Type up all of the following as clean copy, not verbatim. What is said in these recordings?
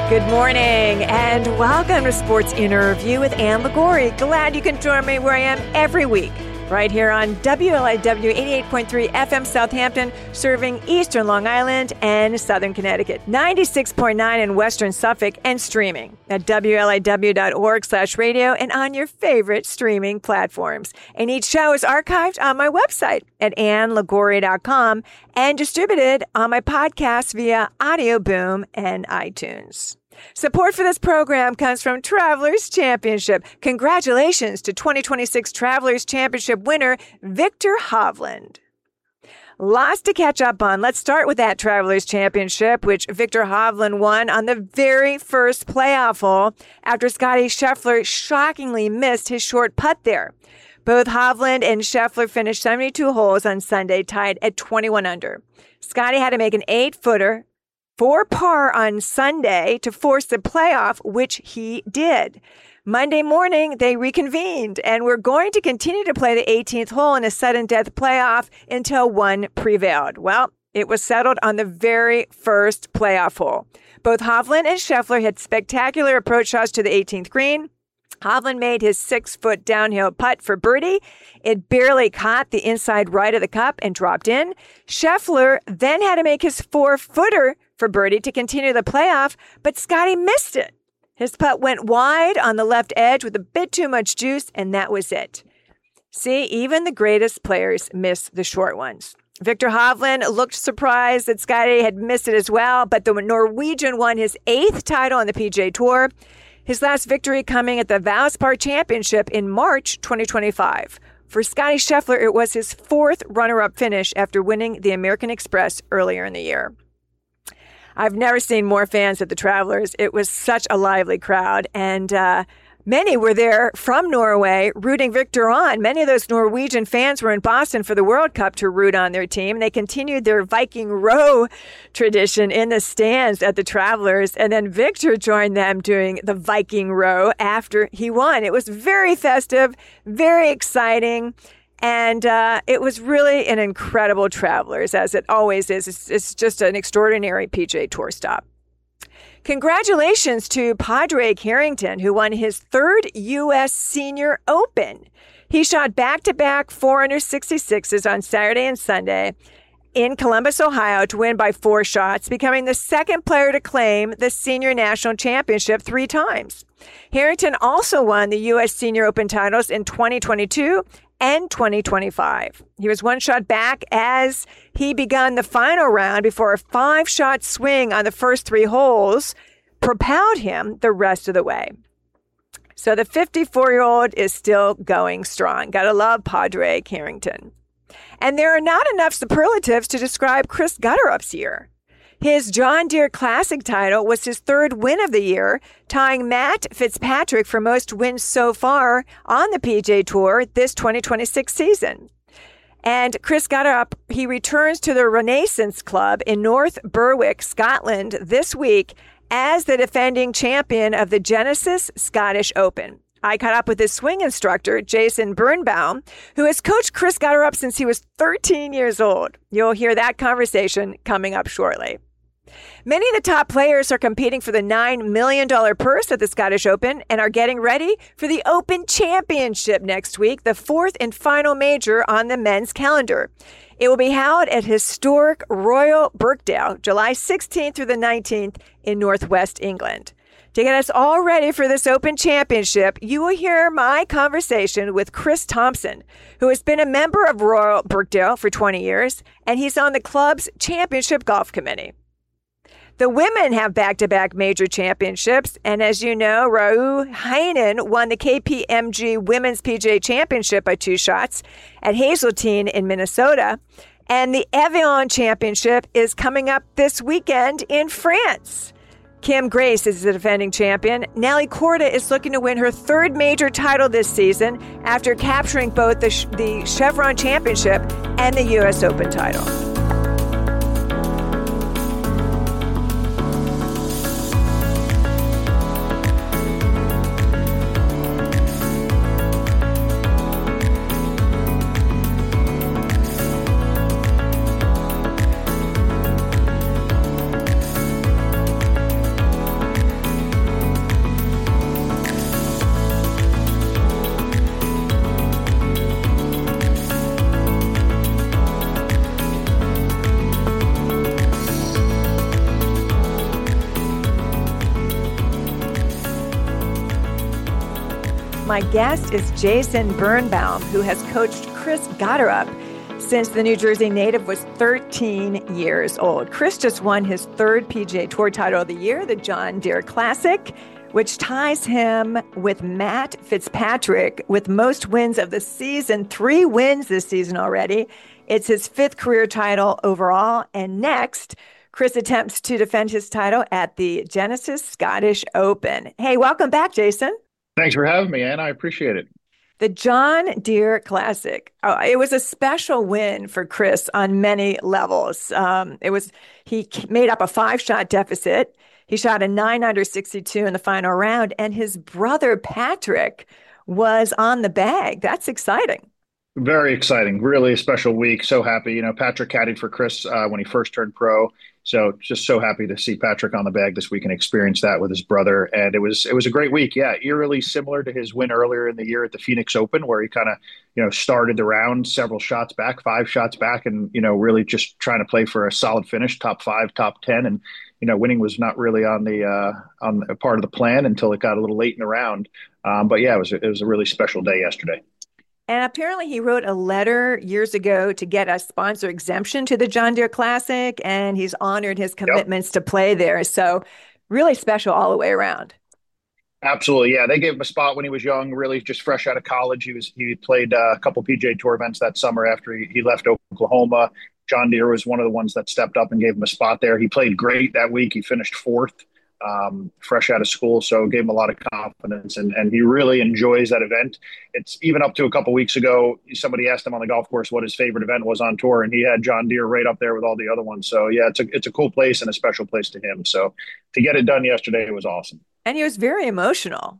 Good morning and welcome to Sports Interview with Ann Liguori. Glad you can join me where I am every week, right here on WLIW 88.3 FM Southampton, serving eastern Long Island and southern Connecticut, 96.9 in western Suffolk, and streaming at WLIW.org/radio and on your favorite streaming platforms. And each show is archived on my website at AnnLiguori.com and distributed on my podcast via Audio Boom and iTunes. Support for this program comes from Travelers Championship. Congratulations to 2026 Travelers Championship winner, Viktor Hovland. Lots to catch up on. Let's start with that Travelers Championship, which Viktor Hovland won on the very first playoff hole after Scottie Scheffler shockingly missed his short putt there. Both Hovland and Scheffler finished 72 holes on Sunday, tied at 21 under. Scottie had to make an 8-footer for par on Sunday to force the playoff, which he did. Monday morning, they reconvened and were going to continue to play the 18th hole in a sudden death playoff until one prevailed. Well, it was settled on the very first playoff hole. Both Hovland and Scheffler had spectacular approach shots to the 18th green. Hovland made his 6-foot downhill putt for birdie. It barely caught the inside right of the cup and dropped in. Scheffler then had to make his 4-footer for birdie to continue the playoff, but Scottie missed it. His putt went wide on the left edge with a bit too much juice, and that was it. See, even the greatest players miss the short ones. Viktor Hovland looked surprised that Scottie had missed it as well, but the Norwegian won his 8th title on the PGA Tour. His last victory coming at the Valspar Championship in March 2025. For Scottie Scheffler, it was his 4th runner-up finish after winning the American Express earlier in the year. I've never seen more fans at the Travelers. It was such a lively crowd, and many were there from Norway rooting Viktor on. Many of those Norwegian fans were in Boston for the World Cup to root on their team. They continued their Viking row tradition in the stands at the Travelers, and then Viktor joined them doing the Viking row after he won. It was very festive, very exciting. And it was really an incredible Travelers, as it always is. It's just an extraordinary PGA Tour stop. Congratulations to Padraig Harrington, who won his 3rd U.S. Senior Open. He shot back-to-back 466s on Saturday and Sunday in Columbus, Ohio, to win by 4 shots, becoming the 2nd player to claim the Senior National Championship 3 times. Harrington also won the U.S. Senior Open titles in 2022 and 2025. He was 1 shot back as he began the final round before a 5-shot swing on the first 3 holes propelled him the rest of the way. So the 54-year-old is still going strong. Gotta love Padraig Harrington. And there are not enough superlatives to describe Chris Gutterup's year. His John Deere Classic title was his 3rd win of the year, tying Matt Fitzpatrick for most wins so far on the PGA Tour this 2026 season. And Chris Gutterup, he returns to the Renaissance Club in North Berwick, Scotland this week as the defending champion of the Genesis Scottish Open. I caught up with his swing instructor, Jason Birnbaum, who has coached Chris Gutterup since he was 13 years old. You'll hear that conversation coming up shortly. Many of the top players are competing for the $9 million purse at the Scottish Open and are getting ready for the Open Championship next week, the 4th and final major on the men's calendar. It will be held at historic Royal Birkdale, July 16th through the 19th in Northwest England. To get us all ready for this Open Championship, you will hear my conversation with Chris Thompson, who has been a member of Royal Birkdale for 20 years, and he's on the club's championship golf committee. The women have back-to-back major championships, and as you know, Rau Heinen won the KPMG Women's PGA Championship by 2 shots at Hazeltine in Minnesota, and the Evian Championship is coming up this weekend in France. Kim Grace is the defending champion. Nelly Korda is looking to win her 3rd major title this season after capturing both the Chevron Championship and the U.S. Open title. My guest is Jason Birnbaum, who has coached Chris Gotterup since the New Jersey native was 13 years old. Chris just won his third PGA Tour title of the year, the John Deere Classic, which ties him with Matt Fitzpatrick with most wins of the season, 3 wins this season already. It's his 5th career title overall. And next, Chris attempts to defend his title at the Genesis Scottish Open. Hey, welcome back, Jason. Thanks for having me, Ann. I appreciate it. The John Deere Classic. Oh, it was a special win for Chris on many levels. He made up a 5-shot deficit. He shot a 9 under 62 in the final round, and his brother Patrick was on the bag. That's exciting. Very exciting. Really a special week. So happy. Patrick caddied for Chris when he first turned pro. So just so happy to see Patrick on the bag this week and experience that with his brother. And it was a great week. Yeah, eerily similar to his win earlier in the year at the Phoenix Open, where he kind of started the round several shots back, 5 shots back, and really just trying to play for a solid finish, top 5, top 10, and winning was not really on the part of the plan until it got a little late in the round. But yeah, it was a really special day yesterday. And apparently, he wrote a letter years ago to get a sponsor exemption to the John Deere Classic, and he's honored his Yep. commitments to play there. So, really special all the way around. Absolutely, yeah. They gave him a spot when he was young, really just fresh out of college. He played a couple PGA Tour events that summer after he left Oklahoma. John Deere was one of the ones that stepped up and gave him a spot there. He played great that week. He finished 4th, fresh out of school, so gave him a lot of confidence. And he really enjoys that event. It's even up to a couple weeks ago, somebody asked him on the golf course what his favorite event was on tour, and he had John Deere right up there with all the other ones. So yeah, it's a cool place and a special place to him. So to get it done yesterday, it was awesome. And he was very emotional.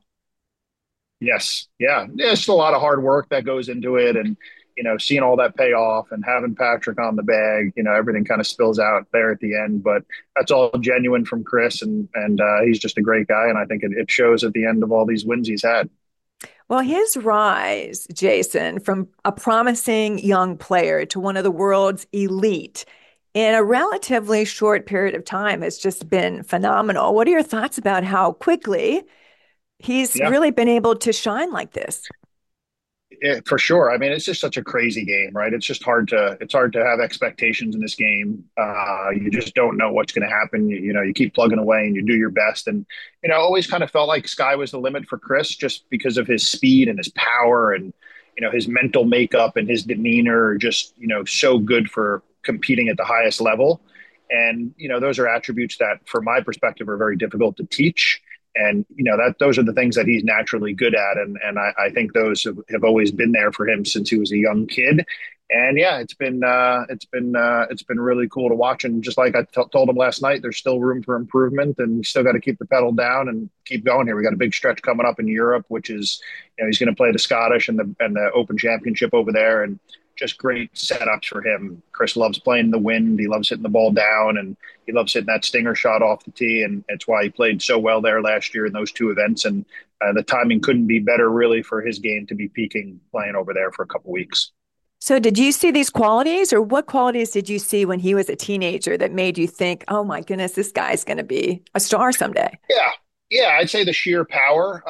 Yes. Yeah. There's a lot of hard work that goes into it. And, seeing all that pay off and having Patrick on the bag, everything kind of spills out there at the end. But that's all genuine from Chris. And he's just a great guy. And I think it shows at the end of all these wins he's had. Well, his rise, Jason, from a promising young player to one of the world's elite in a relatively short period of time has just been phenomenal. What are your thoughts about how quickly he's Yeah. really been able to shine like this? For sure. I mean, it's just such a crazy game, right? It's hard to have expectations in this game. You just don't know what's going to happen. You keep plugging away and you do your best. And, always kind of felt like sky was the limit for Chris just because of his speed and his power and, his mental makeup and his demeanor are just, so good for competing at the highest level. And, those are attributes that from my perspective are very difficult to teach. And that those are the things that he's naturally good at, and I think those have always been there for him since he was a young kid. And yeah, it's been really cool to watch. And just like told him last night, there's still room for improvement, and you still got to keep the pedal down and keep going here. We got a big stretch coming up in Europe, which is he's going to play the Scottish and the Open Championship over there, and just great setups for him. Chris loves playing the wind. He loves hitting the ball down, and he loves hitting that stinger shot off the tee. And it's why he played so well there last year in those 2 events. And the timing couldn't be better, really, for his game to be peaking playing over there for a couple weeks. So, did you see these qualities, or what qualities did you see when he was a teenager that made you think, oh my goodness, this guy's going to be a star someday? Yeah. Yeah, I'd say the sheer power.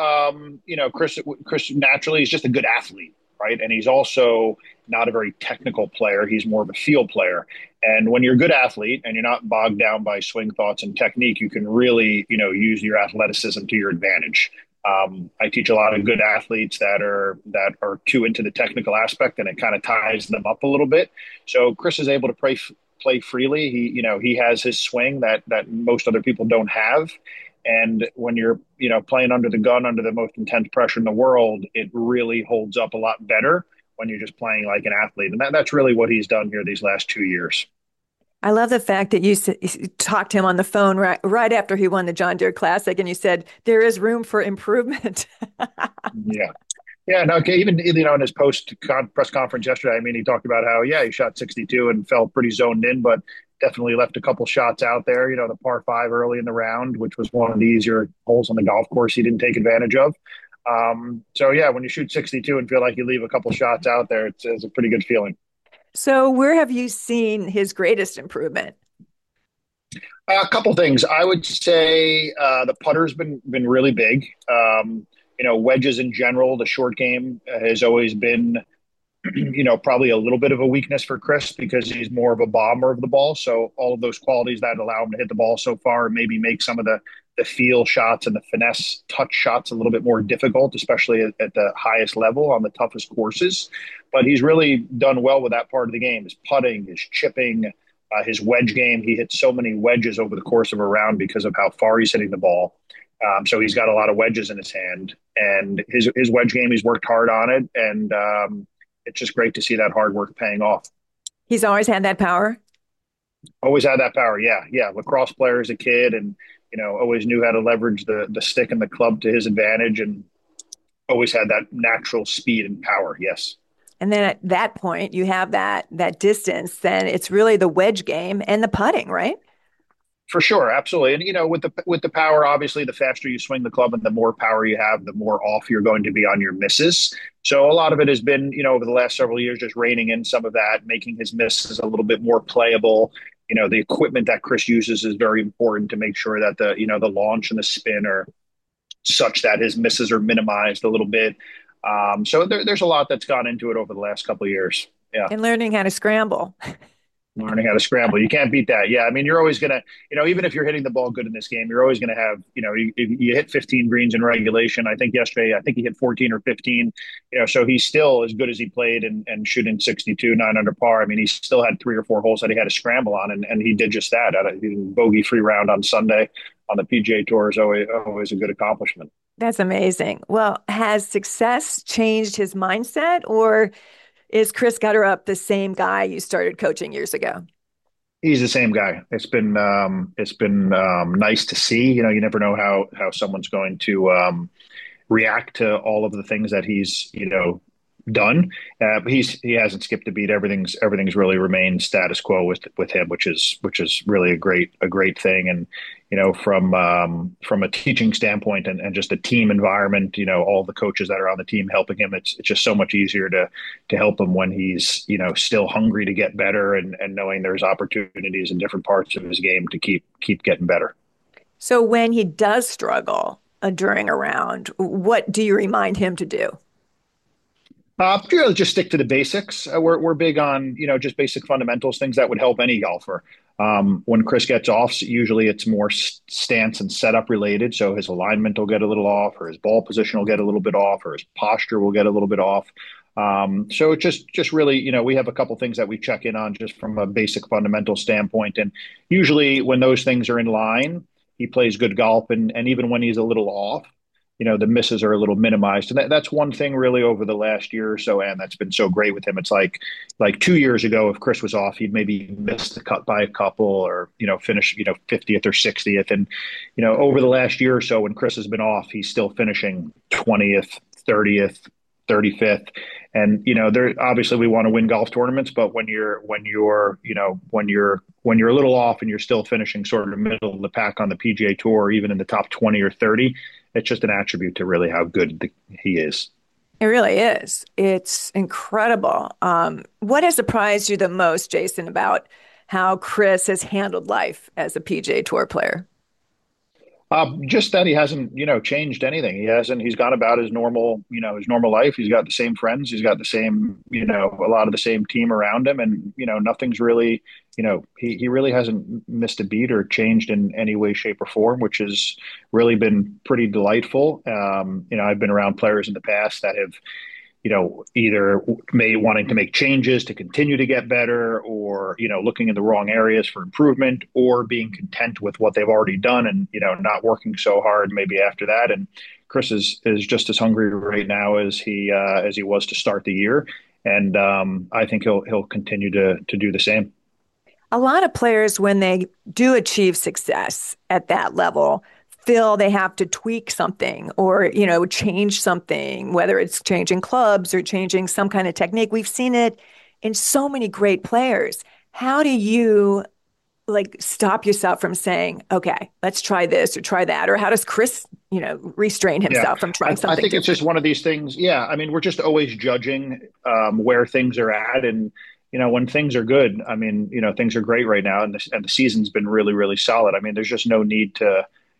Chris naturally is just a good athlete, right? And he's also not a very technical player. He's more of a field player. And when you're a good athlete and you're not bogged down by swing thoughts and technique, you can really, use your athleticism to your advantage. I teach a lot of good athletes that are too into the technical aspect, and it kind of ties them up a little bit. So Chris is able to play freely. He has his swing that most other people don't have. And when you're, playing under the gun, under the most intense pressure in the world, it really holds up a lot better when you're just playing like an athlete. And that's really what he's done here these last 2 years. I love the fact that you talked to him on the phone right after he won the John Deere Classic, and you said there is room for improvement. Yeah. Yeah, no, okay. Even in his press conference yesterday, I mean, he talked about how he shot 62 and felt pretty zoned in, but definitely left a couple shots out there. The par 5 early in the round, which was one of the easier holes on the golf course, he didn't take advantage of. So yeah, when you shoot 62 and feel like you leave a couple shots out there, it's a pretty good feeling. So, where have you seen his greatest improvement? A couple things. I would say the putter's been really big. Wedges in general, the short game has always been probably a little bit of a weakness for Chris because he's more of a bomber of the ball. So all of those qualities that allow him to hit the ball so far, maybe make some of the feel shots and the finesse touch shots a little bit more difficult, especially at the highest level on the toughest courses. But he's really done well with that part of the game: his putting, his chipping, his wedge game. He hit so many wedges over the course of a round because of how far he's hitting the ball. So he's got a lot of wedges in his hand, and his wedge game, he's worked hard on it, and it's just great to see that hard work paying off. He's always had that power. Always had that power. Yeah, yeah. Lacrosse player as a kid, and always knew how to leverage the stick and the club to his advantage, and always had that natural speed and power. Yes. And then at that point, you have that distance. Then it's really the wedge game and the putting, right? For sure, absolutely, and with the power, obviously, the faster you swing the club and the more power you have, the more off you're going to be on your misses. So a lot of it has been, over the last several years, just reining in some of that, making his misses a little bit more playable. The equipment that Chris uses is very important to make sure that the launch and the spin are such that his misses are minimized a little bit. So there's a lot that's gone into it over the last couple of years. Yeah. And learning how to scramble. Learning how to scramble. You can't beat that. Yeah. I mean, you're always going to, even if you're hitting the ball good in this game, you're always going to have, you hit 15 greens in regulation. I think yesterday, he hit 14 or 15, so he's still as good as he played and shooting 62, 9 under par. I mean, he still had 3 or 4 holes that he had to scramble on, and he did just that. Bogey free round on Sunday on the PGA Tour is always a good accomplishment. That's amazing. Well, has success changed his mindset, or is Chris Gutterup the same guy you started coaching years ago? He's the same guy. It's been nice to see. You never know how someone's going to react to all of the things that he's done. But he hasn't skipped a beat. Everything's really remained status quo with him, which is really a great thing. And from a teaching standpoint and just a team environment, all the coaches that are on the team helping him, it's just so much easier to help him when he's still hungry to get better and knowing there's opportunities in different parts of his game to keep getting better. So when he does struggle during a round, what do you remind him to do? Really just stick to the basics. We're big on just basic fundamentals, things that would help any golfer. When Chris gets off, usually it's more stance and setup related. So his alignment will get a little off, or his ball position will get a little bit off, or his posture will get a little bit off. So it just really, we have a couple things that we check in on just from a basic fundamental standpoint. And usually when those things are in line, he plays good golf. And even when he's a little off, the misses are a little minimized. And that's one thing really over the last year or so, and that's been so great with him. It's like 2 years ago, if Chris was off, he'd maybe miss the cut by a couple or, finish, 50th or 60th. And, over the last year or so, when Chris has been off, he's still finishing 20th, 30th, 35th. And, there obviously we want to win golf tournaments, but when you're a little off and you're still finishing sort of middle of the pack on the PGA Tour, or even in the top 20 or 30, it's just an attribute to really how good he is. It really is. It's incredible. What has surprised you the most, Jason, about how Chris has handled life as a PGA Tour player? Just that he hasn't, changed anything. He's gone about his normal life. He's got the same friends. He's got the same, a lot of the same team around him. And, nothing's really, he really hasn't missed a beat or changed in any way, shape or form, which has really been pretty delightful. I've been around players in the past that have, either wanting to make changes to continue to get better, or, looking in the wrong areas for improvement, or being content with what they've already done and, not working so hard maybe after that. And Chris is just as hungry right now as he was to start the year. And I think he'll continue to do the same. A lot of players, when they do achieve success at that level, feel they have to tweak something or, change something, whether it's changing clubs or changing some kind of technique. We've seen it in so many great players. How do you stop yourself from saying, okay, let's try this or try that? Or how does Chris, restrain himself from trying something I think different? it's just one of these things. Yeah. I mean, we're just always judging where things are at. And, when things are good, I mean, things are great right now. And the season's been really, really solid. I mean, there's just no need to,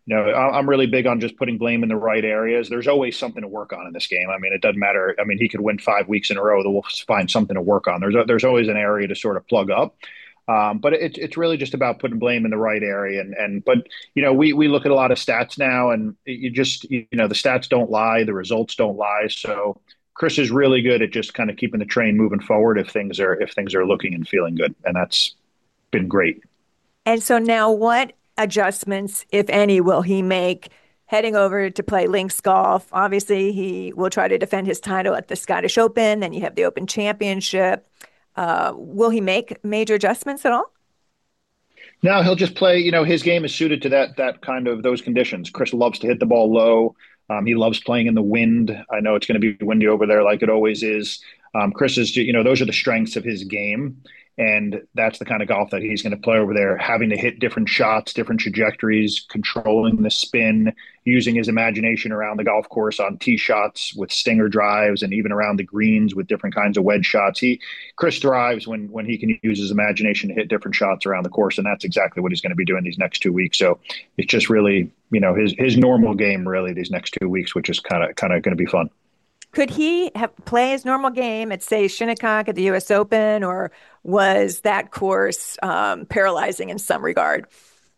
I'm really big on just putting blame in the right areas. There's always something to work on in this game. I mean, it doesn't matter. I mean, he could win 5 weeks in a row. The Wolves find something to work on. There's always an area to sort of plug up. But it's really just about putting blame in the right area. But we look at a lot of stats now, and the stats don't lie, the results don't lie. So Chris is really good at just kind of keeping the train moving forward if things are looking and feeling good, and that's been great. And so now, what adjustments, if any, will he make heading over to play links golf? Obviously, he will try to defend his title at the Scottish Open. Then you have the Open Championship. Will he make major adjustments at all? Now he'll just play. His game is suited to that kind of those conditions. Chris loves to hit the ball low. He loves playing in the wind. I know it's going to be windy over there, like it always is. Chris is, those are the strengths of his game, and that's the kind of golf that he's going to play over there. Having to hit different shots, different trajectories, controlling the spin, using his imagination around the golf course on tee shots with stinger drives, and even around the greens with different kinds of wedge shots. Chris thrives when he can use his imagination to hit different shots around the course, and that's exactly what he's going to be doing these next 2 weeks. So it's just really, his normal game really these next 2 weeks, which is kind of going to be fun. Could he play his normal game at, say, Shinnecock at the U.S. Open, or was that course paralyzing in some regard?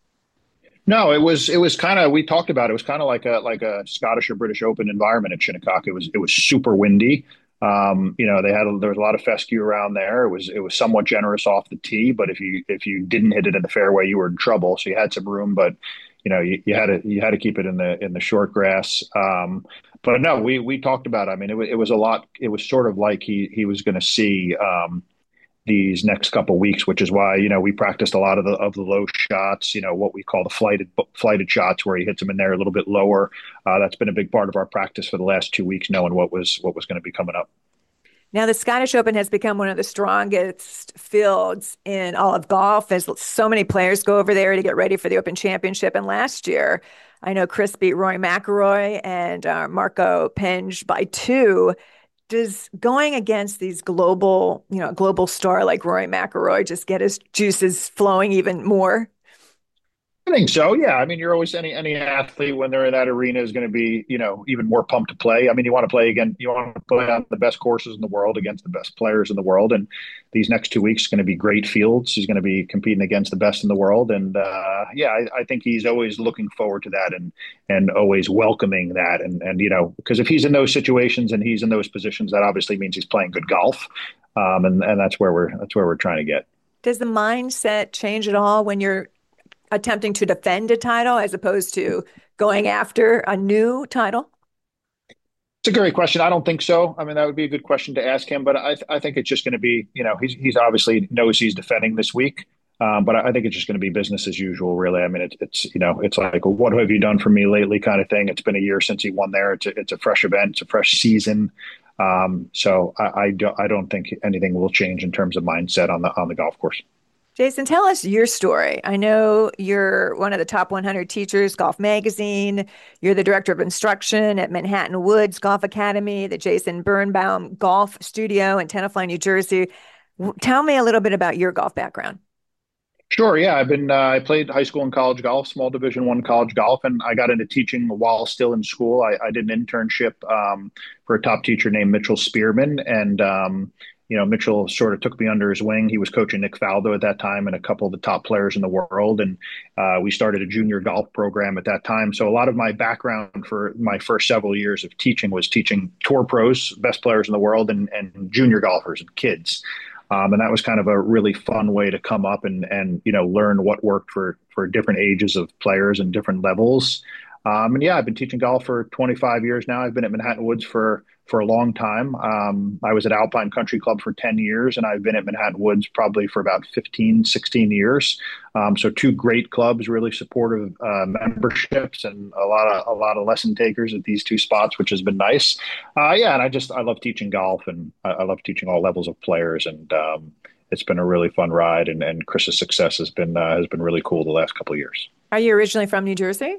No, it was kind of we talked about it. It was kind of like a Scottish or British Open environment at Shinnecock. It was super windy. There was a lot of fescue around there. It was somewhat generous off the tee, but if you didn't hit it in the fairway, you were in trouble. So you had some room, but you had to keep it in the short grass. But no, we talked about it. I mean, it was a lot. It was sort of like he was going to see these next couple of weeks, which is why we practiced a lot of the low shots. What we call the flighted shots, where he hits them in there a little bit lower. That's been a big part of our practice for the last 2 weeks, knowing what was going to be coming up. Now, the Scottish Open has become one of the strongest fields in all of golf, as so many players go over there to get ready for the Open Championship. And last year, I know Chris beat Rory McIlroy and Marco Penge by two. Does going against these global star like Rory McIlroy just get his juices flowing even more? I think so. Yeah. I mean, you're always any athlete when they're in that arena is going to be, even more pumped to play. I mean, you want to play on the best courses in the world against the best players in the world. And these next 2 weeks are going to be great fields. He's going to be competing against the best in the world. And yeah, I think he's always looking forward to that and always welcoming that. Because if he's in those situations and he's in those positions, that obviously means he's playing good golf. And that's where we're trying to get. Does the mindset change at all when you're attempting to defend a title as opposed to going after a new title? It's a great question. I don't think so. I mean, that would be a good question to ask him, but I think it's just going to be, he's obviously knows he's defending this week, but I think it's just going to be business as usual, really. I mean, it's like, what have you done for me lately, kind of thing. It's been a year since he won there. It's a fresh event. It's a fresh season. So I don't think anything will change in terms of mindset on the golf course. Jason, tell us your story. I know you're one of the top 100 teachers, Golf Magazine. You're the director of instruction at Manhattan Woods Golf Academy, the Jason Birnbaum Golf Studio in Tenafly, New Jersey. Tell me a little bit about your golf background. Sure. Yeah, I played high school and college golf, small Division I college golf, and I got into teaching while still in school. I did an internship for a top teacher named Mitchell Spearman, and Mitchell sort of took me under his wing. He was coaching Nick Faldo at that time and a couple of the top players in the world, and we started a junior golf program at that time. So a lot of my background for my first several years of teaching was teaching tour pros, best players in the world, and junior golfers and kids. And that was kind of a really fun way to come up and learn what worked for different ages of players and different levels. And yeah, I've been teaching golf for 25 years now. I've been at Manhattan Woods for a long time. I was at Alpine Country Club for 10 years, and I've been at Manhattan Woods probably for about 15, 16 years. So two great clubs, really supportive memberships, and a lot of lesson takers at these two spots, which has been nice. Yeah, and I love teaching golf, and I love teaching all levels of players, and it's been a really fun ride. And Chris's success has been really cool the last couple of years. Are you originally from New Jersey?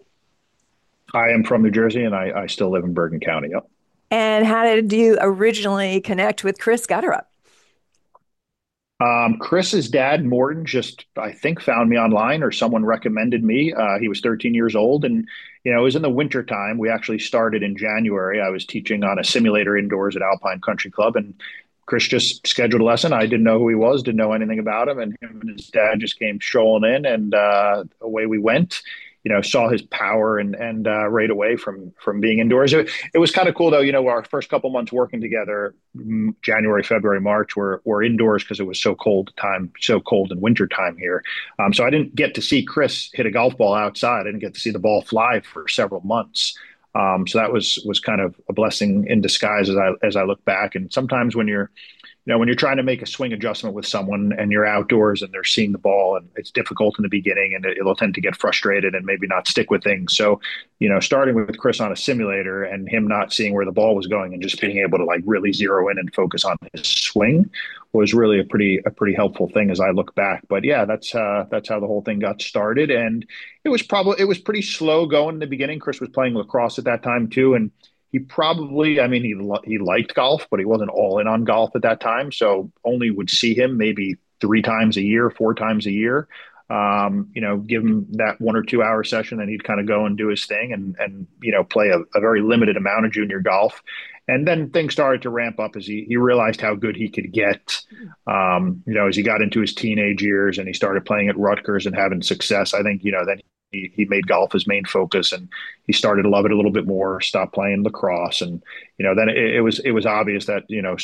I am from New Jersey, and I still live in Bergen County. Yep. And how did you originally connect with Chris Gutterup? Chris's dad, Morton, just I think found me online or someone recommended me. He was 13 years old, and it was in the winter time. We actually started in January. I was teaching on a simulator indoors at Alpine Country Club, and Chris just scheduled a lesson. I didn't know who he was, didn't know anything about him, and him and his dad just came strolling in, and away we went. Saw his power and right away from being indoors. It was kind of cool though. Our first couple months working together, January, February, March, were indoors because it was so cold in winter time here. So I didn't get to see Chris hit a golf ball outside. I didn't get to see the ball fly for several months. So that was kind of a blessing in disguise as I look back. And sometimes when you're trying to make a swing adjustment with someone and you're outdoors and they're seeing the ball, and it's difficult in the beginning and it'll tend to get frustrated and maybe not stick with things. So, starting with Chris on a simulator and him not seeing where the ball was going and just being able to like really zero in and focus on his swing was really a pretty helpful thing as I look back. But yeah, that's how the whole thing got started. And it was pretty slow going in the beginning. Chris was playing lacrosse at that time too. And he probably, I mean, he liked golf, but he wasn't all in on golf at that time. So only would see him maybe 3 times a year, 4 times a year. Give him that 1 or 2 hour session, then he'd kind of go and do his thing and play a very limited amount of junior golf. And then things started to ramp up as he realized how good he could get. As he got into his teenage years and he started playing at Rutgers and having success, I think, then he made golf his main focus and he started to love it a little bit more, stopped playing lacrosse. And, then it was obvious that,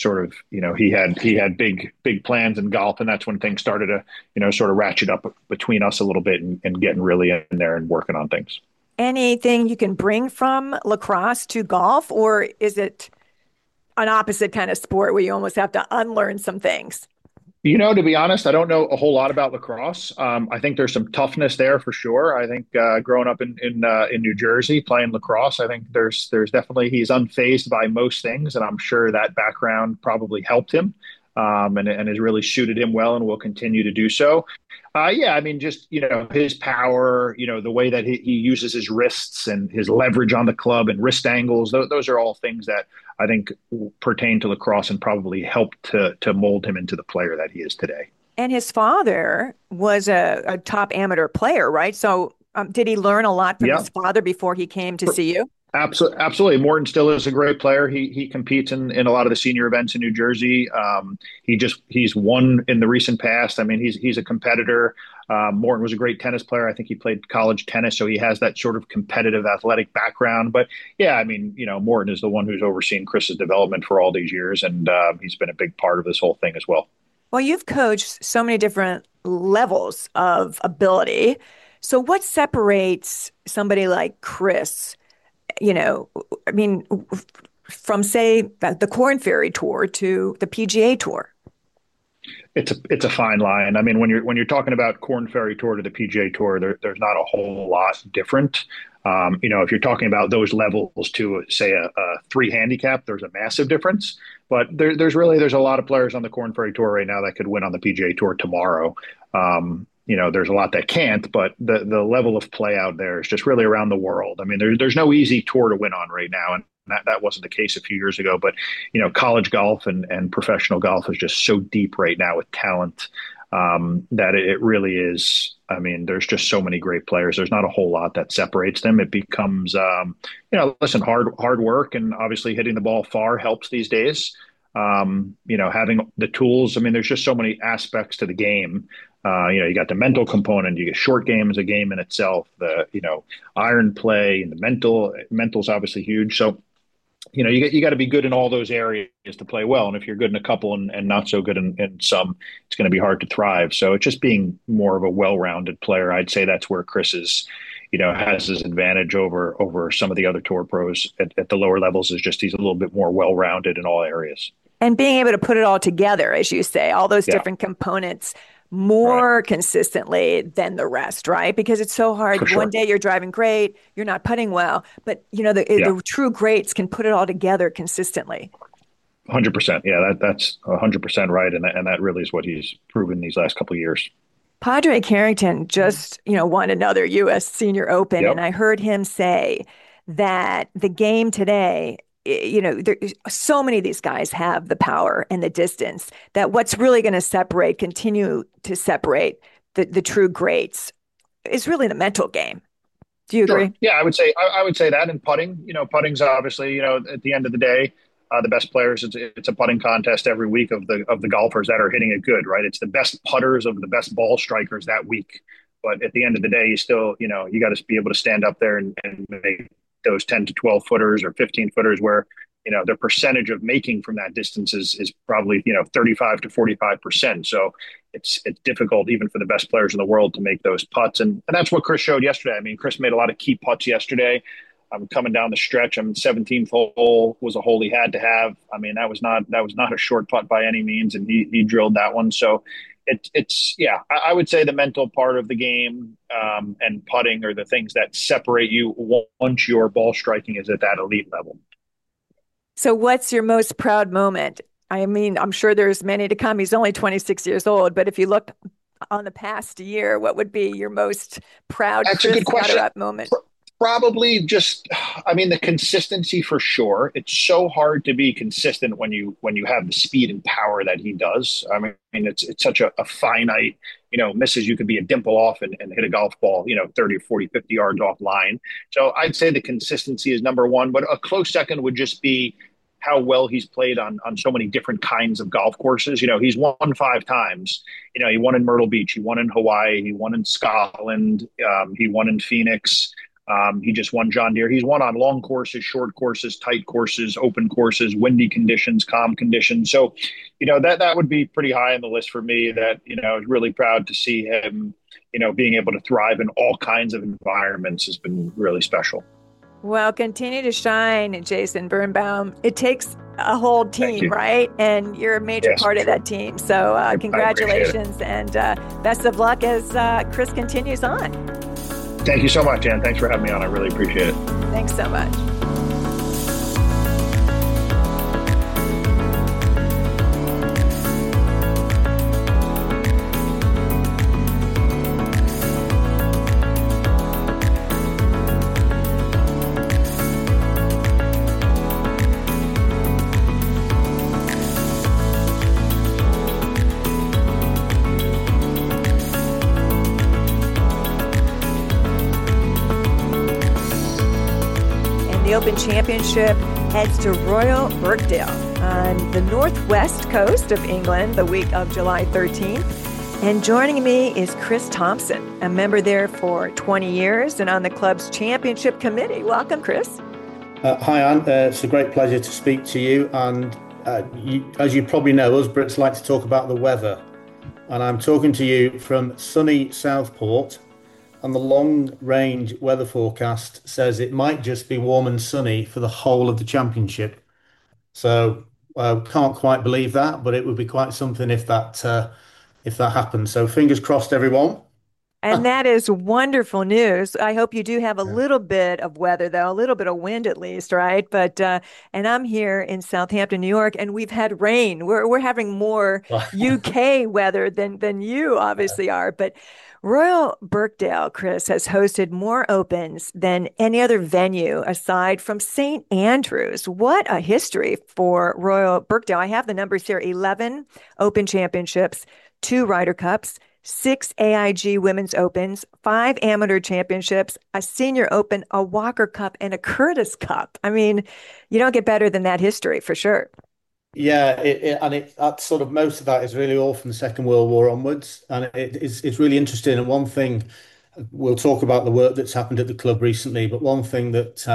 he had big plans in golf. And that's when things started to, sort of ratchet up between us a little bit and getting really in there and working on things. Anything you can bring from lacrosse to golf, or is it an opposite kind of sport where you almost have to unlearn some things? To be honest, I don't know a whole lot about lacrosse. I think there's some toughness there for sure. I think growing up in New Jersey playing lacrosse, I think there's definitely he's unfazed by most things, and I'm sure that background probably helped him and has really suited him well, and will continue to do so. Yeah, I mean, just his power, the way that he uses his wrists and his leverage on the club and wrist angles. Those are all things that I think pertain to lacrosse and probably helped to mold him into the player that he is today. And his father was a top amateur player, right? So did he learn a lot from Yeah. his father before he came to see you? Absolutely, absolutely. Morton still is a great player. He competes in a lot of the senior events in New Jersey. He's won in the recent past. I mean, he's a competitor. Morton was a great tennis player. I think he played college tennis, so he has that sort of competitive athletic background. But yeah, I mean, Morton is the one who's overseen Chris's development for all these years, and he's been a big part of this whole thing as well. Well, you've coached so many different levels of ability. So what separates somebody like Chris, you know, I mean, from say the Corn Ferry Tour to the PGA Tour? It's a fine line. I mean, when you're talking about Corn Ferry Tour to the PGA Tour, there's not a whole lot different. If you're talking about those levels to say a three handicap, there's a massive difference. But there's a lot of players on the Corn Ferry Tour right now that could win on the PGA Tour tomorrow. There's a lot that can't, but the level of play out there is just really around the world. I mean, there's no easy tour to win on right now, and that wasn't the case a few years ago. But college golf and professional golf is just so deep right now with talent that it really is. I mean, there's just so many great players. There's not a whole lot that separates them. It becomes, listen, hard work, and obviously hitting the ball far helps these days. Having the tools. I mean, there's just so many aspects to the game. You got the mental component. You get short game as a game in itself. The iron play and the mental's obviously huge. So you got to be good in all those areas to play well. And if you're good in a couple and not so good in some, it's going to be hard to thrive. So it's just being more of a well-rounded player. I'd say that's where Chris is, has his advantage over some of the other tour pros at the lower levels. Is just he's a little bit more well-rounded in all areas. And being able to put it all together, as you say, all those Yeah, different components more right. consistently than the rest, right? Because it's so For hard. One sure. day you're driving great, you're not putting well, but Yeah. the true greats can put it all together consistently. 100%. Yeah, that's 100% right. And that really is what he's proven these last couple of years. Padre Carrington just, won another U.S. Senior Open, and Yep. I heard him say that the game today so many of these guys have the power and the distance that what's really going to continue to separate the true greats is really the mental game. Do you Sure. agree? Yeah, I would say that in putting. Putting's obviously, at the end of the day, the best players. It's a putting contest every week of the golfers that are hitting it good, right? It's the best putters of the best ball strikers that week. But at the end of the day, you still, you got to be able to stand up there and make those 10 to 12 footers or 15 footers where, the percentage of making from that distance is probably, 35 to 45%. So it's difficult even for the best players in the world to make those putts. And that's what Chris showed yesterday. I mean, Chris made a lot of key putts yesterday. I'm coming down the stretch. 17th hole was a hole he had to have. I mean, that was not a short putt by any means, and he drilled that one. So it's yeah, I would say the mental part of the game and putting are the things that separate you once your ball striking is at that elite level. So, what's your most proud moment? I mean, I'm sure there's many to come. He's only 26 years old, but if you look on the past year, what would be your most proud That's a Chris good question. Scotterup moment? Probably just, I mean, the consistency for sure. It's so hard to be consistent when you have the speed and power that he does. I mean, it's such a finite, misses. You could be a dimple off and hit a golf ball, 30 or 40, 50 yards off line. So I'd say the consistency is number one, but a close second would just be how well he's played on so many different kinds of golf courses. He's won 5 times. He won in Myrtle Beach, he won in Hawaii, he won in Scotland, he won in Phoenix. He just won John Deere. He's won on long courses, short courses, tight courses, open courses, windy conditions, calm conditions. So, that would be pretty high on the list for me. That I was really proud to see him, being able to thrive in all kinds of environments has been really special. Well, continue to shine, Jason Birnbaum. It takes a whole Thank team, you. right? And you're a major Yes, part for of sure. that team. So, I appreciate it. congratulations and best of luck as Chris continues on. Thank you so much, Ann. Thanks for having me on. I really appreciate it. Thanks so much. The Open Championship heads to Royal Birkdale on the northwest coast of England the week of July 13th. And joining me is Chris Thompson, a member there for 20 years and on the club's championship committee. Welcome, Chris. Hi, Anne. It's a great pleasure to speak to you. And as you probably know, us Brits like to talk about the weather. And I'm talking to you from sunny Southport. And the long-range weather forecast says it might just be warm and sunny for the whole of the championship. So can't quite believe that, but it would be quite something if that happens. So fingers crossed, everyone. And that is wonderful news. I hope you do have a Yeah. little bit of weather, though, a little bit of wind at least, right? But and I'm here in Southampton, New York, and we've had rain. We're having more UK weather than you obviously are. But Royal Birkdale, Chris, has hosted more opens than any other venue aside from St. Andrews. What a history for Royal Birkdale. I have the numbers here: 11 Open Championships, 2 Ryder Cups, 6 AIG Women's Opens, 5 Amateur Championships, a Senior Open, a Walker Cup, and a Curtis Cup. I mean, you don't get better than that history for sure. Yeah, that's sort of most of that is really all from the Second World War onwards, and it's really interesting. And one thing we'll talk about the work that's happened at the club recently, but one thing that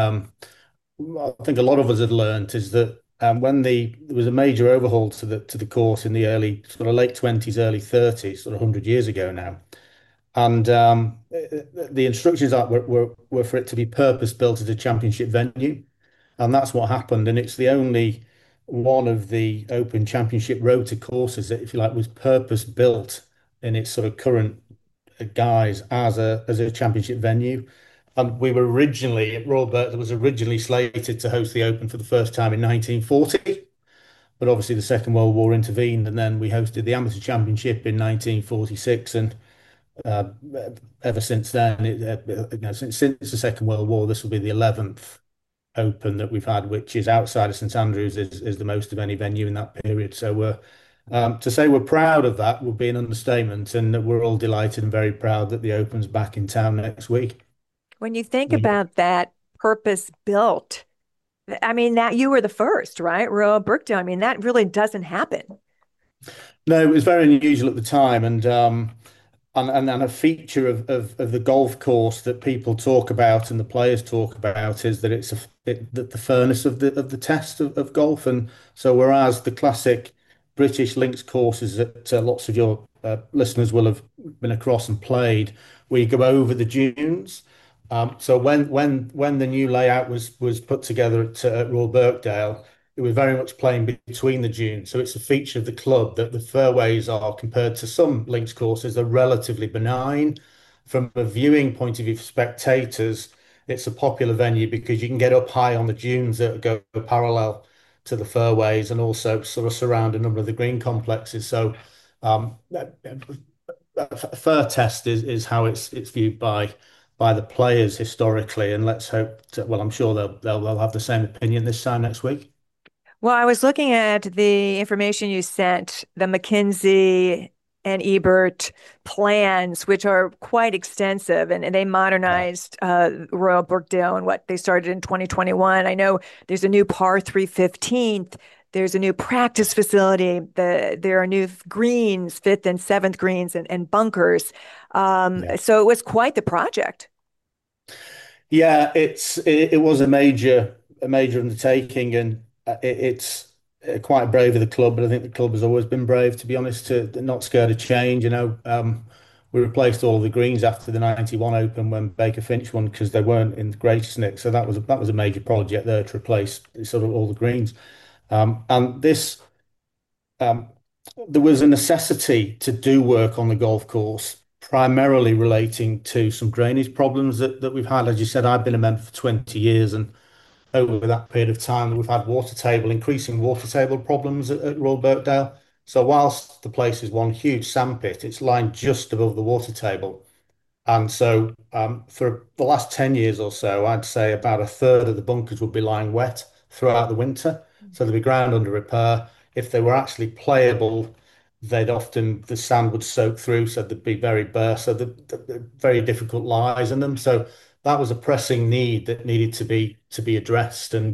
I think a lot of us had learned is that when there was a major overhaul to the course in the early sort of late 20s, early 30s, sort of 100 years ago now, and the instructions were for it to be purpose built as a championship venue. And that's what happened. And it's the only one of the Open Championship road to courses that, if you like, was purpose built in its sort of current guise as a championship venue. And we were originally at Royal Birkdale was originally slated to host the Open for the first time in 1940. But obviously the Second World War intervened, and then we hosted the Amateur Championship in 1946. And uh, ever since then, since the Second World War, this will be the 11th Open that we've had, which is outside of St Andrews, is the most of any venue in that period. So we're to say we're proud of that would be an understatement, and we're all delighted and very proud that the Open's back in town next week. When you think We, about that purpose built, I mean, that you were the first, right? Royal Brookdale. I mean, that really doesn't happen. no, it was very unusual at the time, and a feature of the golf course that people talk about and the players talk about is that the furnace of the test of golf. And so whereas the classic British links courses that lots of your listeners will have been across and played, where you go over the dunes. So when the new layout was put together at Royal Birkdale, it was very much playing between the dunes. So it's a feature of the club that the fairways are, compared to some links courses, are relatively benign. From a viewing point of view for spectators, it's a popular venue because you can get up high on the dunes that go parallel to the fairways and also sort of surround a number of the green complexes. So a fair test is how it's viewed by the players historically, and let's hope well, I'm sure they'll have the same opinion this time next week. Well, I was looking at the information you sent, the McKinsey and Ebert plans, which are quite extensive, and they Yeah. modernized Royal Brookdale and what they started in 2021. I know there's a new par 315th. There's a new practice facility. There are new greens, fifth and seventh greens, and bunkers. Yeah. So it was quite the project. Yeah, it was a major undertaking, and it's quite brave of the club. But I think the club has always been brave, to be honest, to not scared of change. We replaced all the greens after the '91 Open when Baker Finch won because they weren't in great nick. So that was a major project there to replace sort of all the greens. And this um, there was a necessity to do work on the golf course, primarily relating to some drainage problems that we've had. As you said, I've been a member for 20 years, and over that period of time, we've had increasing water table problems at Royal Birkdale. So whilst the place is one huge sandpit, it's lying just above the water table. And so for the last 10 years or so, I'd say about a third of the bunkers would be lying wet throughout the winter. So they'd be ground under repair. If they were actually playable, the sand would soak through, so they'd be very bare. So the very difficult lies in them. So that was a pressing need that needed to be addressed. And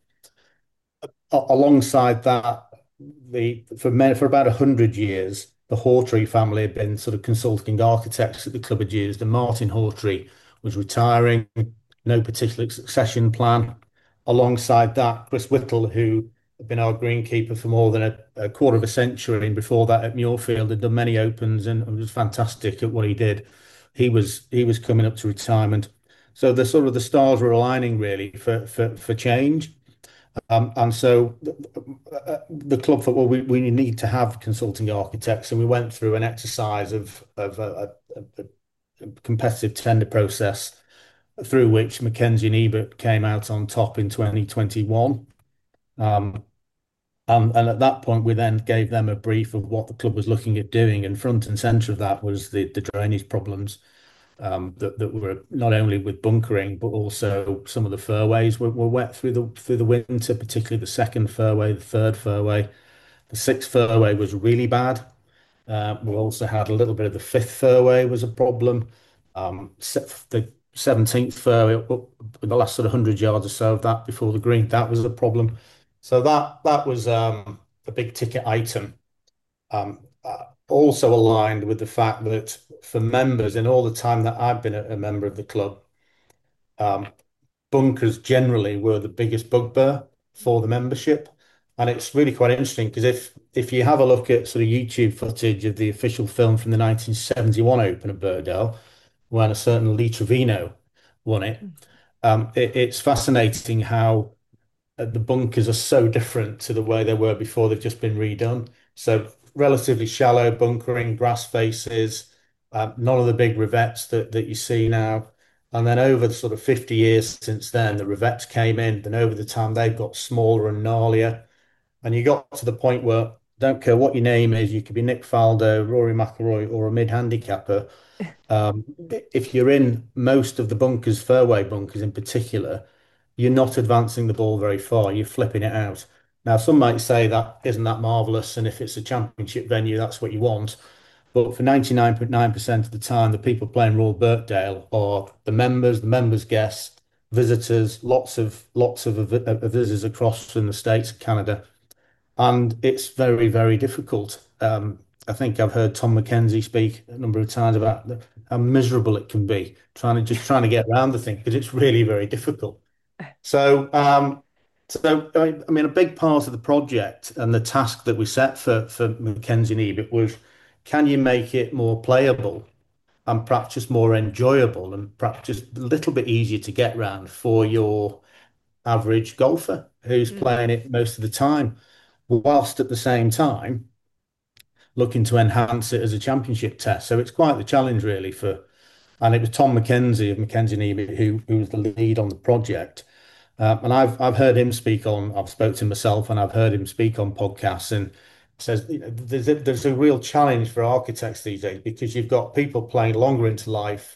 alongside that, for about 100 years, the Hawtrey family had been sort of consulting architects that the club had used, and Martin Hawtrey was retiring, no particular succession plan. Alongside that, Chris Whittle, who had been our greenkeeper for more than a quarter of a century, and before that at Muirfield, had done many opens and was fantastic at what he did. He was coming up to retirement, so the stars were aligning really for change. And so the club thought, well, we need to have consulting architects, and we went through an exercise of a competitive tender process through which Mackenzie and Ebert came out on top in 2021. Um, and at that point, we then gave them a brief of what the club was looking at doing, and front and centre of that was the drainage problems that were not only with bunkering, but also some of the fairways were wet through the winter, particularly the second fairway, the third fairway. The sixth fairway was really bad. We also had a little bit of the fifth fairway was a problem. The 17th fairway, up the last sort of 100 yards or so of that before the green, that was a problem. So that was a big ticket item. Also aligned with the fact that for members, in all the time that I've been a member of the club, um, bunkers generally were the biggest bugbear for the membership. And it's really quite interesting because if you have a look at sort of YouTube footage of the official film from the 1971 Open at Birkdale, when a certain Lee Trevino won it, it's fascinating how the bunkers are so different to the way they were before. They've just been redone. So relatively shallow bunkering, grass faces, none of the big revettes that you see now. And then over the sort of 50 years since then, the revettes came in. Then over the time, they've got smaller and gnarlier. And you got to the point where don't care what your name is, you could be Nick Faldo, Rory McIlroy, or a mid-handicapper. If you're in most of the bunkers, fairway bunkers in particular, you're not advancing the ball very far. You're flipping it out. Now, some might say that isn't that marvelous, and if it's a championship venue, that's what you want. But for 99.9% of the time, the people playing Royal Birkdale are the members' guests, visitors, lots of visitors across from the States, Canada, and it's very, very difficult. I think I've heard Tom McKenzie speak a number of times about how miserable it can be trying to get around the thing because it's really very difficult. So, I mean, a big part of the project and the task that we set for Mackenzie and Ebert was, can you make it more playable and perhaps just more enjoyable and perhaps just a little bit easier to get round for your average golfer who's Mm, playing it most of the time, whilst at the same time looking to enhance it as a championship test. So it's quite the challenge, really, and it was Tom McKenzie of McKenzie and Ebert who was the lead on the project. And I've heard him speak on. I've spoken to him myself, and I've heard him speak on podcasts. And says there's a real challenge for architects these days because you've got people playing longer into life.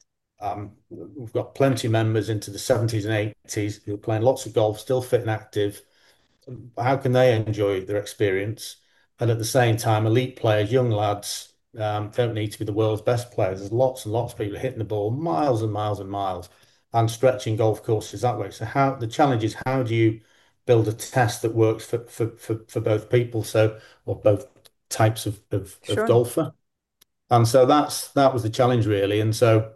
We've got plenty of members into the 70s and 80s who are playing lots of golf, still fit and active. How can they enjoy their experience? And at the same time, elite players, young lads, don't need to be the world's best players. There's lots and lots of people hitting the ball miles and miles and miles and stretching golf courses that way. So how the challenge is how do you build a test that works for both people, so or both types of sure. golfer. And so that was the challenge really. And so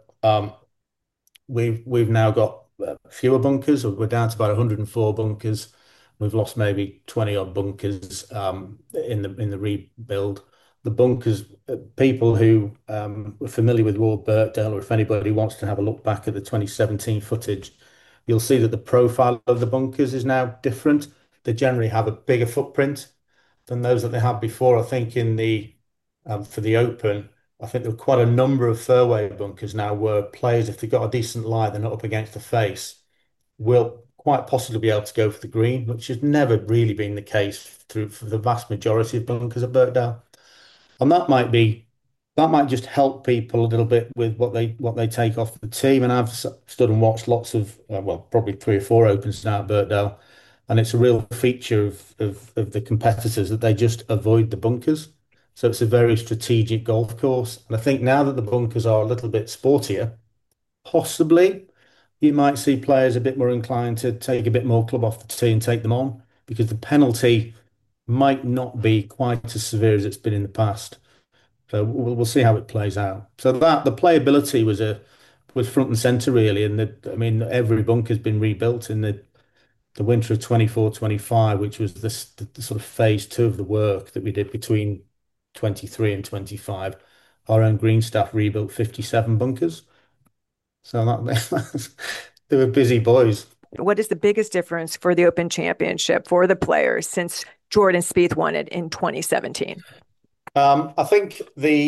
we've now got fewer bunkers. We're down to about 104 bunkers. We've lost maybe 20 odd bunkers in the rebuild. The bunkers, people who are familiar with Royal Birkdale, or if anybody wants to have a look back at the 2017 footage, you'll see that the profile of the bunkers is now different. They generally have a bigger footprint than those that they had before. I think in the for the Open, I think there were quite a number of fairway bunkers now where players, if they've got a decent lie, they're not up against the face, will quite possibly be able to go for the green, which has never really been the case for the vast majority of bunkers at Birkdale. And that might just help people a little bit with what they take off the team. And I've stood and watched lots of well, probably three or four opens now at Birkdale, and it's a real feature of the competitors that they just avoid the bunkers. So it's a very strategic golf course. And I think now that the bunkers are a little bit sportier, possibly you might see players a bit more inclined to take a bit more club off the tee and take them on because the penalty might not be quite as severe as it's been in the past. So we'll see how it plays out. So that the playability was front and center really, and I mean every bunker's been rebuilt in the winter of 24-25, which was the sort of phase two of the work that we did between 23 and 25. Our own green staff rebuilt 57 bunkers. So that they were busy boys. What is the biggest difference for the Open Championship for the players since Jordan Spieth won it in 2017? I think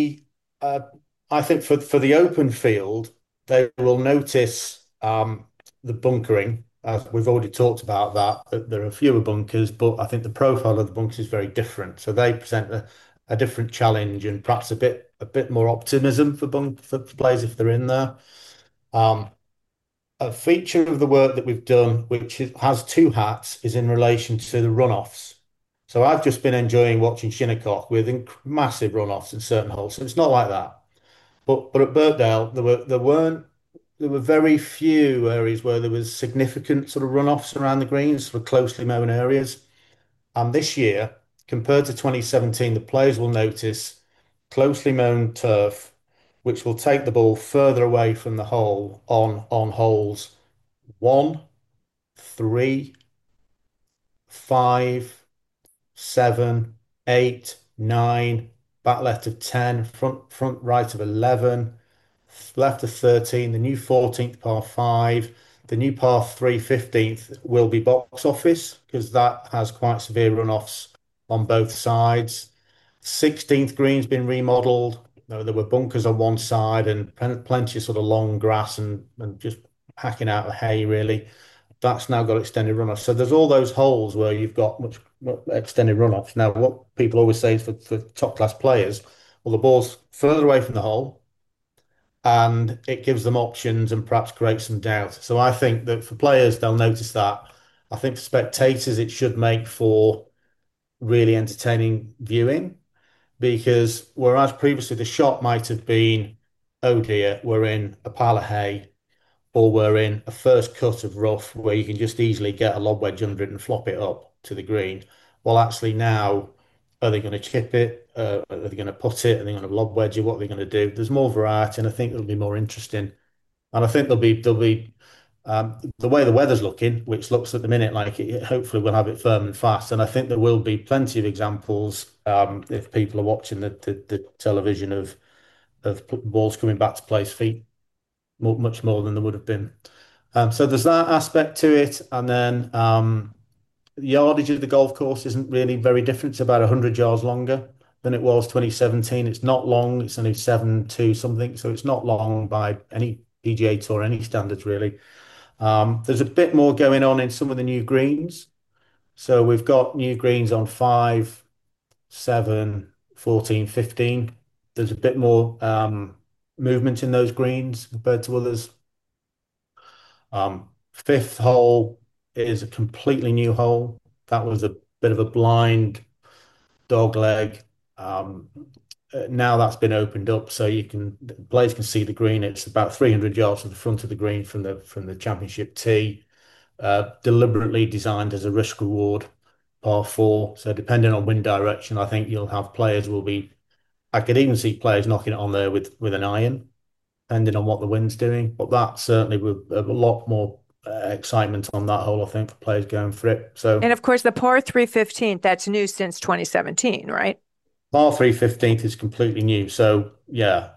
for the open field, they will notice the bunkering, as we've already talked about that there are fewer bunkers, but I think the profile of the bunkers is very different. So they present a different challenge and perhaps a bit more optimism for players if they're in there. Um, a feature of the work that we've done, which has two hats, is in relation to the runoffs. So I've just been enjoying watching Shinnecock with massive runoffs in certain holes. So it's not like that. But at Birkdale, there were very few areas where there was significant sort of runoffs around the greens, sort of closely mown areas. And this year, compared to 2017, the players will notice closely mown turf, which will take the ball further away from the hole on holes 1, 3, 5, 7, 8, 9, back left of 10, front right of 11, left of 13, the new 14th par 5, the new par 3 15th will be box office because that has quite severe runoffs on both sides. 16th green's been remodeled. There were bunkers on one side and plenty of sort of long grass and just hacking out the hay really. That's now got extended runoffs. So there's all those holes where you've got much extended runoffs. Now, what people always say is for top class players, well, the ball's further away from the hole. and it gives them options and perhaps creates some doubt. So I think that for players, they'll notice that. I think for spectators, it should make for really entertaining viewing because whereas previously the shot might have been, oh dear, we're in a pile of hay, or we're in a first cut of rough where you can just easily get a lob wedge under it and flop it up to the green. Well, actually now, are they going to chip it? Are they going to put it? Are they going to lob wedge it? What are they going to do? There's more variety, and I think it'll be more interesting. And I think there'll be the way the weather's looking, which looks at the minute like hopefully we'll have it firm and fast. And I think there will be plenty of examples if people are watching the television of balls coming back to place feet much more than there would have been. So there's that aspect to it, and then the yardage of the golf course isn't really very different. It's about 100 yards longer than it was 2017. It's not long. It's only 7.2 something, so it's not long by any PGA Tour, any standards really. There's a bit more going on in some of the new greens. So we've got new greens on 5, 7, 14, 15. There's a bit more movement in those greens compared to others. Fifth hole is a completely new hole. That was a bit of a blind dog leg. Um, Now that's been opened up, so you can players can see the green. It's about 300 yards to the front of the green from the championship tee. Deliberately designed as a risk reward par four. So depending on wind direction, I think you'll have players will be. I could even see players knocking it on there with an iron, depending on what the wind's doing. But that certainly would have a lot more excitement on that hole, I think, for players going for it. So And of course, the par 315, that's new since 2017, right? par 3/15 is completely new. So yeah,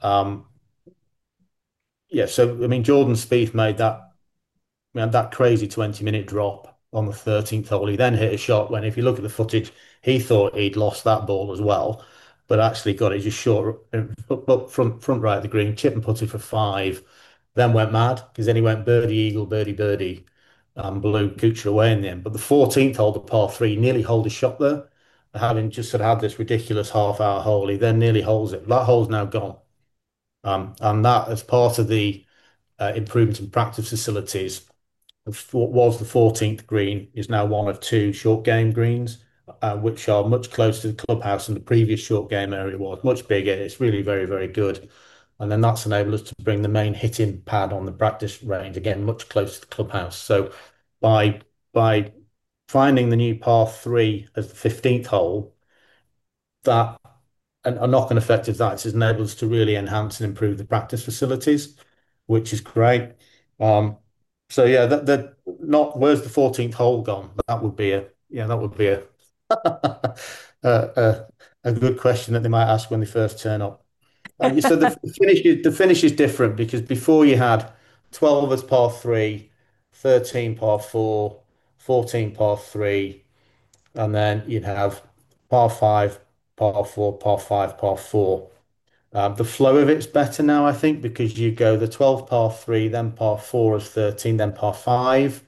yeah. So I mean, Jordan Spieth made that that crazy 20-minute drop on the 13th hole. He then hit a shot when, if you look at the footage, he thought he'd lost that ball as well, but actually got it just short, up front right of the green, chip and putted for five, then went mad because then he went birdie, eagle, birdie, birdie, blew Kuchar away in the end. But the 14th hole, the par three, nearly holed a shot there. Having just sort of had this ridiculous half-hour hole, he then nearly holes it. That hole's now gone. And that, as part of the improvement in practice facilities, what was the 14th green is now one of two short game greens, which are much closer to the clubhouse than the previous short game area was. Much bigger. It's really very, very good. And then that's enabled us to bring the main hitting pad on the practice range again, much closer to the clubhouse. So by by finding the new par three as the 15th hole, that and a knock-on effect of that has enabled us to really enhance and improve the practice facilities, which is great. Um, so yeah, that not where's the 14th hole gone? That would be a yeah, that would be a a, a, a good question that they might ask when they first turn up. So the finish is different because before you had 12 as par three, 13 par four, 14 par three, and then you'd have par five, par four, par five, par four. The flow of it's better now, I think, because you go the 12 par three, then par four as 13, then par five,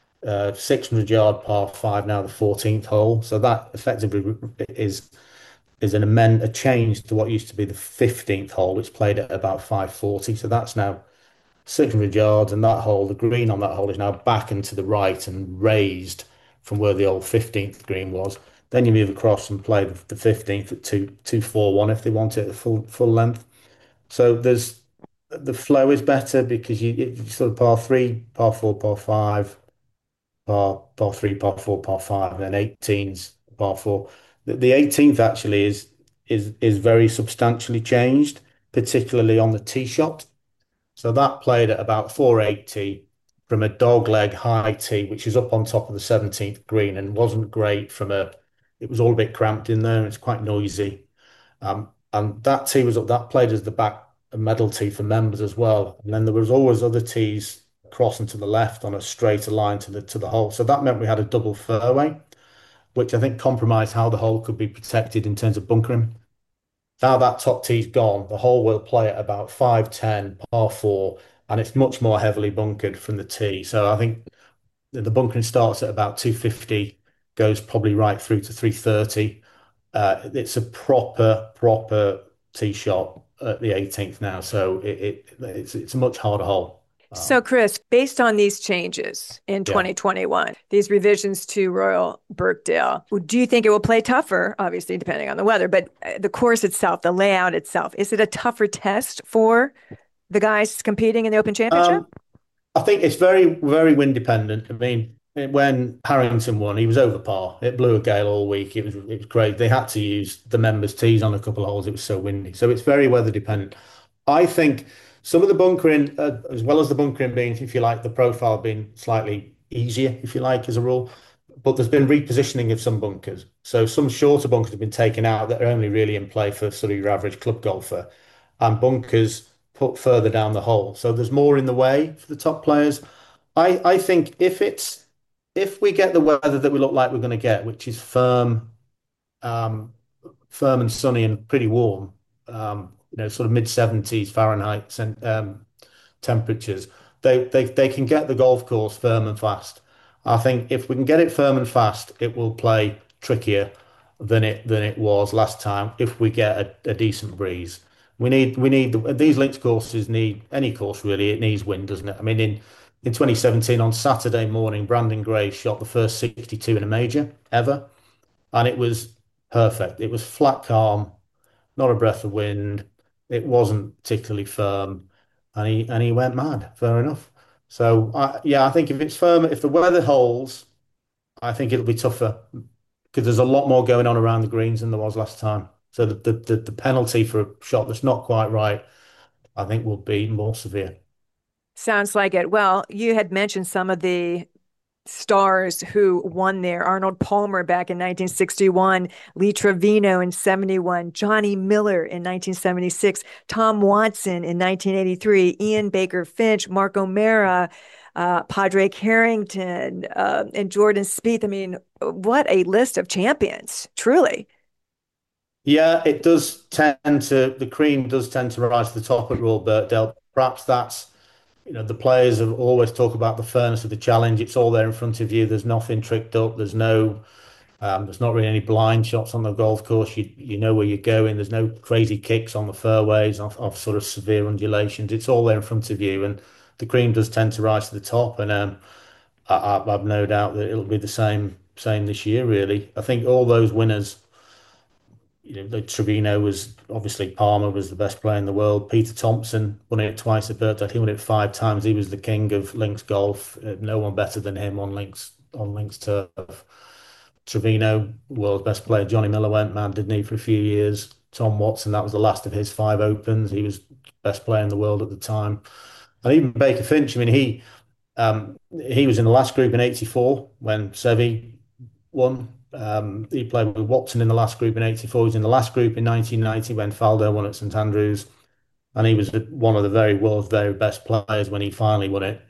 600 yard par five, now the 14th hole. So that effectively is a change to what used to be the 15th hole, which played at about 540. So that's now 600 yards, and that hole, the green on that hole is now back and to the right and raised from where the old 15th green was. Then you move across and play the 15th at 241 if they want it at full length. So there's the flow is better because you sort of par three, par four, par five, par three, par four, par five, and then 18's par four. The 18th actually is very substantially changed, particularly on the tee shot. So that played at about 480 from a dogleg high tee, which is up on top of the 17th green and wasn't great it was all a bit cramped in there and it's quite noisy. And that tee was up, that played as the back medal tee for members as well. And then there was always other tees crossing to the left on a straighter line to the hole. So that meant we had a double fairway, which I think compromised how the hole could be protected in terms of bunkering. Now that top tee's gone, the hole will play at about 510, par four, and it's much more heavily bunkered from the tee. So I think the bunkering starts at about 250, goes probably right through to 330. It's a proper tee shot. at the 18th now, so it's a much harder hole. So, Chris, based on these changes in Yeah. 2021, these revisions to Royal Birkdale, do you think it will play tougher? Obviously, depending on the weather, but the course itself, the layout itself, is it a tougher test for the guys competing in the Open Championship? Um, I think it's very wind dependent. I mean, when Harrington won, he was over par. It blew a gale all week. It was great. They had to use the members' tees on a couple of holes. It was so windy. So it's very weather dependent. I think some of the bunkering, as well as the bunkering being, if you like, the profile being slightly easier, if you like, as a rule. But there's been repositioning of some bunkers. So some shorter bunkers have been taken out that are only really in play for sort of your average club golfer, and bunkers put further down the hole. So there's more in the way for the top players. I think if we get the weather that we look like we're going to get, which is um, firm and sunny and pretty warm, sort of mid 70s Fahrenheit and temperatures, they can get the golf course firm and fast. I think if we can get it firm and fast, it will play trickier than it was last time if we get a decent breeze. These links courses need any course really. It needs wind, doesn't it? I mean, in 2017 on Saturday morning, Brandon Gray shot the first 62 in a major ever, and it was perfect. It was flat, calm, not a breath of wind. It wasn't particularly firm, and he went mad. Fair enough. So yeah, I think if it's firm, if the weather holds, I think it'll be tougher because there's a lot more going on around the greens than there was last time. So the penalty for a shot that's not quite right, I think, will be more severe. Sounds like it. Well, you had mentioned some of the stars who won there. Arnold Palmer back in 1961, Lee Trevino in 71, Johnny Miller in 1976, Tom Watson in 1983, Ian Baker Finch, Mark O'Mara, Padraig Harrington, and Jordan Spieth. I mean, what a list of champions, truly. Yeah, it does tend to, the cream does tend to rise to the top at Royal Birkdale. Perhaps that's, the players have always talk about the fairness of the challenge. It's all there in front of you. There's nothing tricked up. There's not really any blind shots on the golf course. You know where you're going. There's no crazy kicks on the fairways of sort of severe undulations. It's all there in front of you, and the cream does tend to rise to the top. And I've no doubt that it'll be the same this year. Really, I think all those winners. Like Trevino was obviously Palmer was the best player in the world. Peter Thompson won it twice at Birkdale. He won it 5 times. He was the king of links golf. No one better than him on links turf. Trevino, world's best player. Johnny Miller went mad, didn't he, for a few years. Tom Watson, that was the last of his 5 opens. He was best player in the world at the time. And even Baker Finch, I mean, he was in the last group in '84 when Seve won. He played with Watson in the last group in '84. He was in the last group in 1990 when Faldo won at St Andrews. And he was one of the world's very best players when he finally won it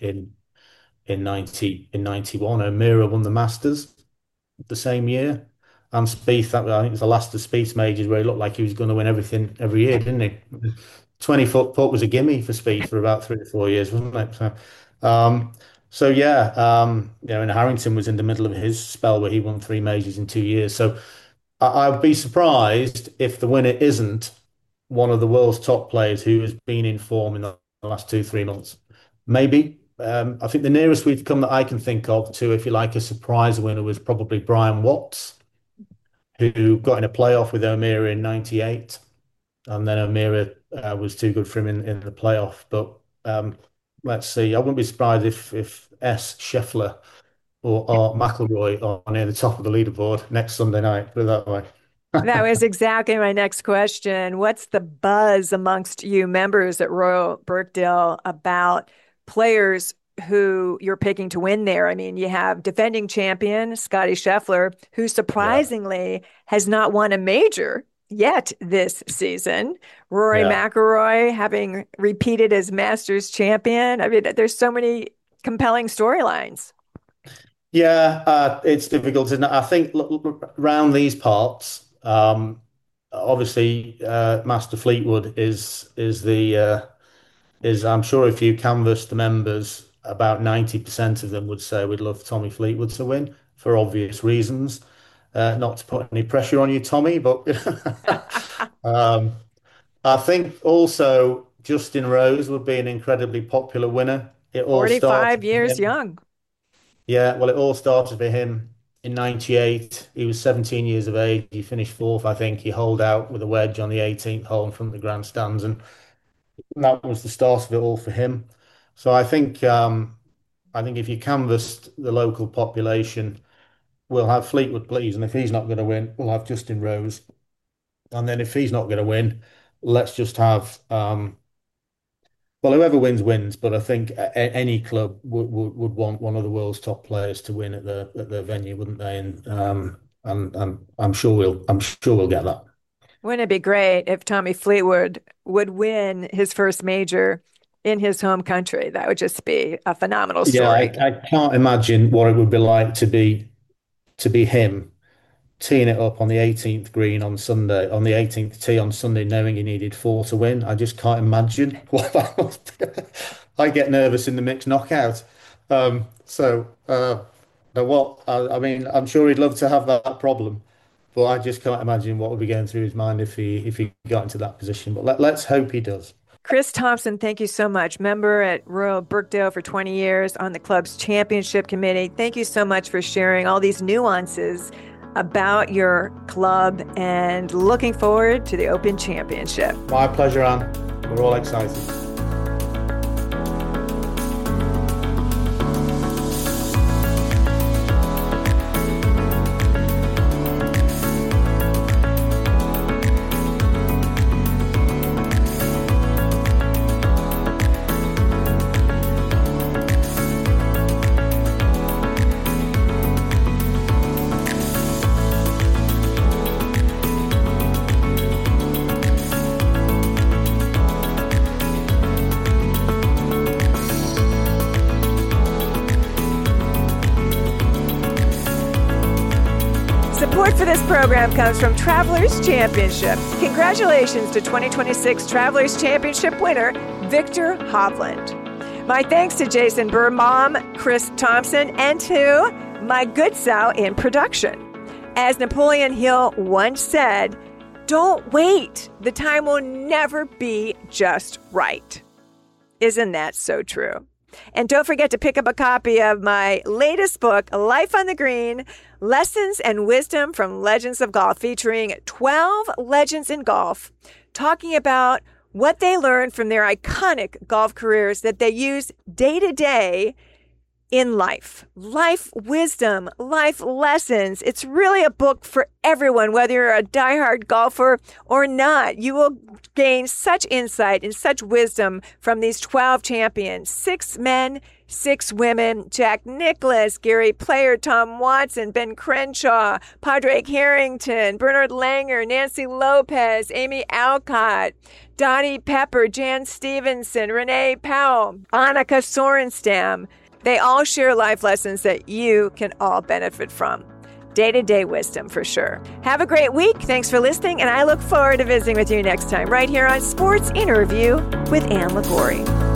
in 91. O'Meara won the Masters the same year. And Spieth, I think it was the last of Spieth's majors where he looked like he was going to win everything every year, didn't he? 20 foot putt was a gimme for Spieth for about 3 or 4 years, wasn't it? Um, so yeah, and Harrington was in the middle of his spell where he won 3 majors in 2 years. So I'd be surprised if the winner isn't one of the world's top players who has been in form in the last 2, 3 months. Maybe. I think the nearest we've come that I can think of to, if you like, a surprise winner was probably Brian Watts, who got in a playoff with O'Meara in '98. And then O'Meara was too good for him in the playoff. But let's see. I wouldn't be surprised if Scheffler or Art McIlroy are near the top of the leaderboard next Sunday night. Put it that way. That was exactly my next question. What's the buzz amongst you members at Royal Birkdale about players who you're picking to win there? I mean, you have defending champion Scotty Scheffler, who Yeah, surprisingly has not won a major yet this season. Rory yeah, McIlroy having repeated as Masters champion. I mean, there's so many compelling storylines. yeah. It's difficult, isn't it? I think around these parts, obviously, Master Fleetwood is I'm sure if you canvass the members, about 90% of them would say we'd love Tommy Fleetwood to win for obvious reasons. Not to put any pressure on you, Tommy, but um, I think also Justin Rose would be an incredibly popular winner. It all started 45 for years him. young. Yeah, well, it all started for him in '98. He was 17 years of age. He finished fourth, I think. He holed out with a wedge on the 18th hole in front of the grandstands, and that was the start of it all for him. So I think if you canvassed the local population, we'll have Fleetwood, please, and if he's not going to win, we'll have Justin Rose, and then if he's not going to win, let's just have well, whoever wins wins. But I think any club would want one of the world's top players to win at their venue, wouldn't they? And I'm sure we'll get that. Wouldn't it be great if Tommy Fleetwood would win his first major in his home country? That would just be a phenomenal Yeah, story. I can't imagine what it would be like to be him teeing it up on the 18th green on Sunday, on the 18th tee on Sunday, knowing he needed four to win. I just can't imagine what that must be. I get nervous in the mixed knockout. But what I mean, I'm sure he'd love to have that problem, but I just can't imagine what would be going through his mind if he got into that position. But let's hope he does. Chris Thompson, thank you so much. Member at Royal Birkdale for 20 years on the club's championship committee. Thank you so much for sharing all these nuances about your club and looking forward to the Open Championship. My pleasure, Anne. We're all excited. Support for this program comes from Travelers Championship. Congratulations to 2026 Travelers Championship winner, Victor Hovland. My thanks to Jason Burmam, Chris Thompson, and to my good sow in production. As Napoleon Hill once said, don't wait. The time will never be just right. Isn't that so true? And don't forget to pick up a copy of my latest book, Life on the Green, Lessons and Wisdom from Legends of Golf, featuring 12 legends in golf, talking about what they learned from their iconic golf careers that they use day to day in life wisdom, life lessons. It's really a book for everyone, whether you're a diehard golfer or not. You will gain such insight and such wisdom from these 12 champions, 6 men, 6 women: Jack Nicklaus, Gary Player, Tom Watson, Ben Crenshaw, Padraig Harrington, Bernard Langer, Nancy Lopez, Amy Alcott, Donnie Pepper, Jan Stevenson, Renee Powell, Annika Sorenstam. They all share life lessons that you can all benefit from. Day-to-day wisdom for sure. Have a great week. Thanks for listening, and I look forward to visiting with you next time right here on Sports Interview with Anne Liguori.